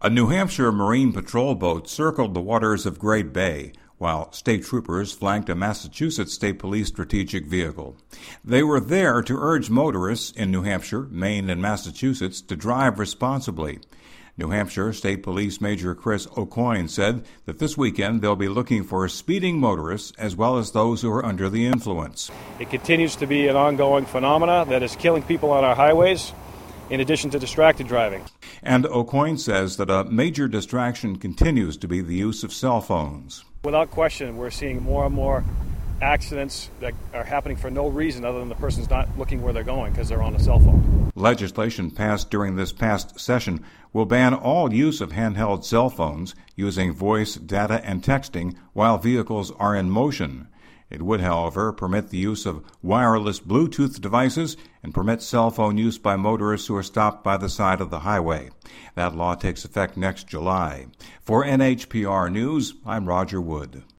A New Hampshire Marine Patrol boat circled the waters of Great Bay, while state troopers flanked a Massachusetts State Police strategic vehicle. They were there to urge motorists in New Hampshire, Maine, and Massachusetts to drive responsibly. New Hampshire State Police Major Chris Aucoin said that this weekend they'll be looking for speeding motorists as well as those who are under the influence. It continues to be an ongoing phenomena that is killing people on our highways, in addition to distracted driving. And Aucoin says that a major distraction continues to be the use of cell phones. Without question, we're seeing more and more accidents that are happening for no reason other than the person's not looking where they're going because they're on a cell phone. Legislation passed during this past session will ban all use of handheld cell phones using voice, data, and texting while vehicles are in motion. It would, however, permit the use of wireless Bluetooth devices and permit cell phone use by motorists who are stopped by the side of the highway. That law takes effect next July. For NHPR News, I'm Roger Wood.